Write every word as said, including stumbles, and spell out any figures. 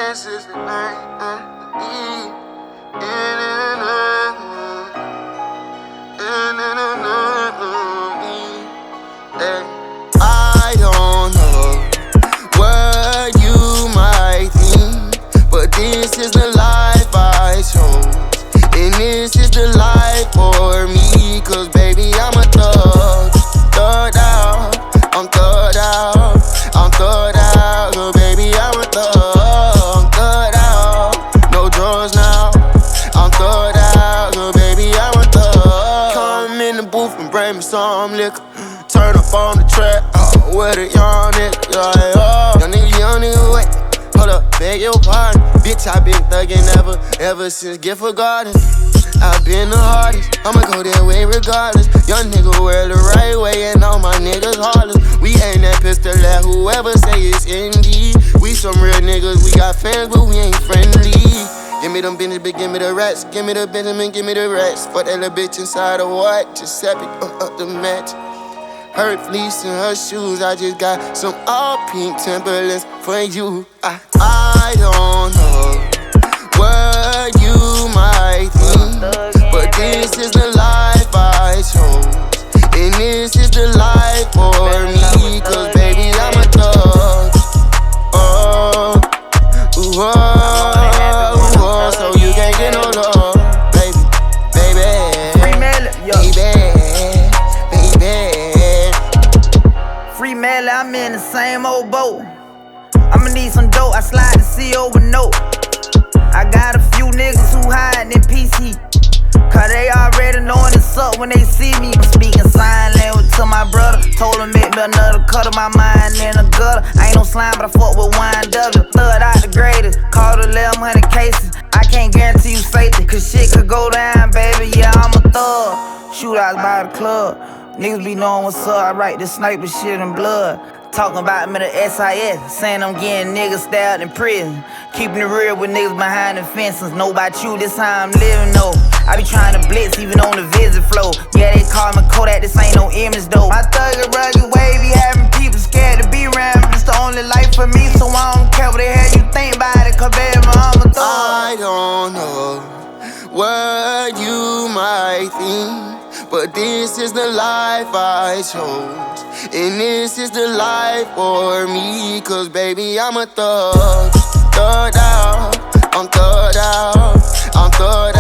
this is the night. I don't know what you might think, but this is the life I chose, and this is the life for me. Cause baby, I'm a thug, thug out, I'm thug out, I'm thug out. Cause baby, I'm a thug, I'm thug out, no drugs now, I'm thug out. Cause baby, I'm a thug. Come in the booth and bring me some liquor, turn up on the track, oh, with a young nigga, yeah, oh. Young nigga, young nigga, wait, hold up, beg your pardon. Bitch, I been thuggin' ever, ever since Gifford Garden. I been the hardest, I'ma go that way regardless. Young nigga wear the right way and all my niggas heartless. We aim that pistol at whoever say it's indeed. We some real niggas, we got fans but we ain't friendly. Give me them business, but give me the rats. Give me the Benjamin, give me the rats. Fuck that little bitch inside of what? Giuseppe, uh, up the match. Her fleece and her shoes, I just got some all pink Timberlands for you. I, I don't know what you might think, but this is the life I chose, and this is the life for me. Cause baby, I'm a thug. Oh, ooh, oh, ooh, oh, so you can't get no love, baby, baby, baby, baby. Free Melly, I'm in the same old boat. I'ma need some dope, I slide the C over note. I got a few niggas who hiding in P C, cause they already knowin' it's up when they see me. I'm speaking sign language to my brother, told him make me another cut of my mind in the gutter. I ain't no slime, but I fuck with wine W. Third out the greatest, called eleven hundred cases. I can't guarantee you safety, cause shit could go down, baby, yeah, I'm a thug. Shootouts by the club, niggas be knowin' what's up. I write this sniper shit in blood. Talking about me to S I S, saying I'm getting niggas stabbed in prison. Keeping it real with niggas behind the fences. Know about you, this how I'm living, though. I be trying to blitz even on the visit flow. Yeah, they call me Kodak, this ain't no image, though. My thugger rugged wavy, having people scared to be around me. It's the only life for me, so I don't care what the hell you think about it. Cause baby, I'm a thug. I don't know what you might think, but this is the life I chose, and this is the life for me. Cause baby, I'm a thug, thug out, I'm thug out, I'm thug out.